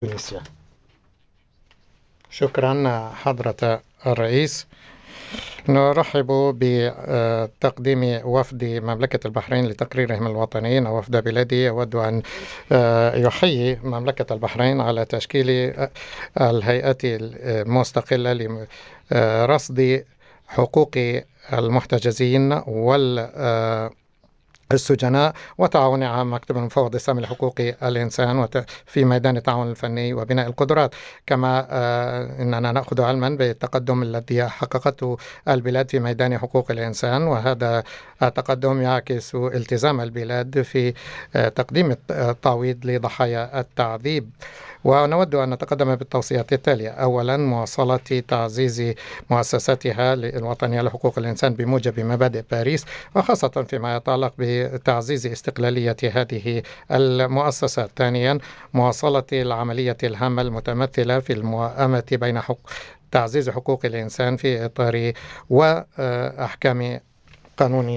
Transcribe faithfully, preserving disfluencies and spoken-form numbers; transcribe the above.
تونسيا. شكرا حضرة الرئيس. نرحب بتقديم وفد مملكة البحرين لتقريرهم الوطني. وفد بلادي يود أن يحيي مملكة البحرين على تشكيل الهيئة المستقلة لرصد حقوق المحتجزين وال السجناء وتعاونها مع مكتب المفوض السامي لحقوق الإنسان في ميدان التعاون الفني وبناء القدرات. كما أننا نأخذ علما بالتقدم الذي حققته البلاد في ميدان حقوق الإنسان، وهذا التقدم يعكس التزام البلاد في تقديم التعويض لضحايا التعذيب. ونود أن نتقدم بالتوصيات التالية: أولا، مواصلة تعزيز مؤسساتها الوطنية لحقوق الإنسان بموجب مبادئ باريس، وخاصة فيما يتعلق بتعزيز استقلالية هذه المؤسسات. ثانيا، مواصلة العملية الهامة المتمثلة في الموائمة بين حق تعزيز حقوق الإنسان في إطار وأحكام قانون